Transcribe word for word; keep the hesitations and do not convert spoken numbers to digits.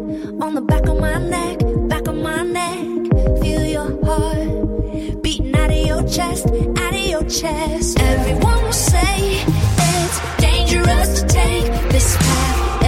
on the back of my neck, back of my neck. Feel your heart beating out of your chest, out of your chest. Everyone will say it's dangerous to take this path.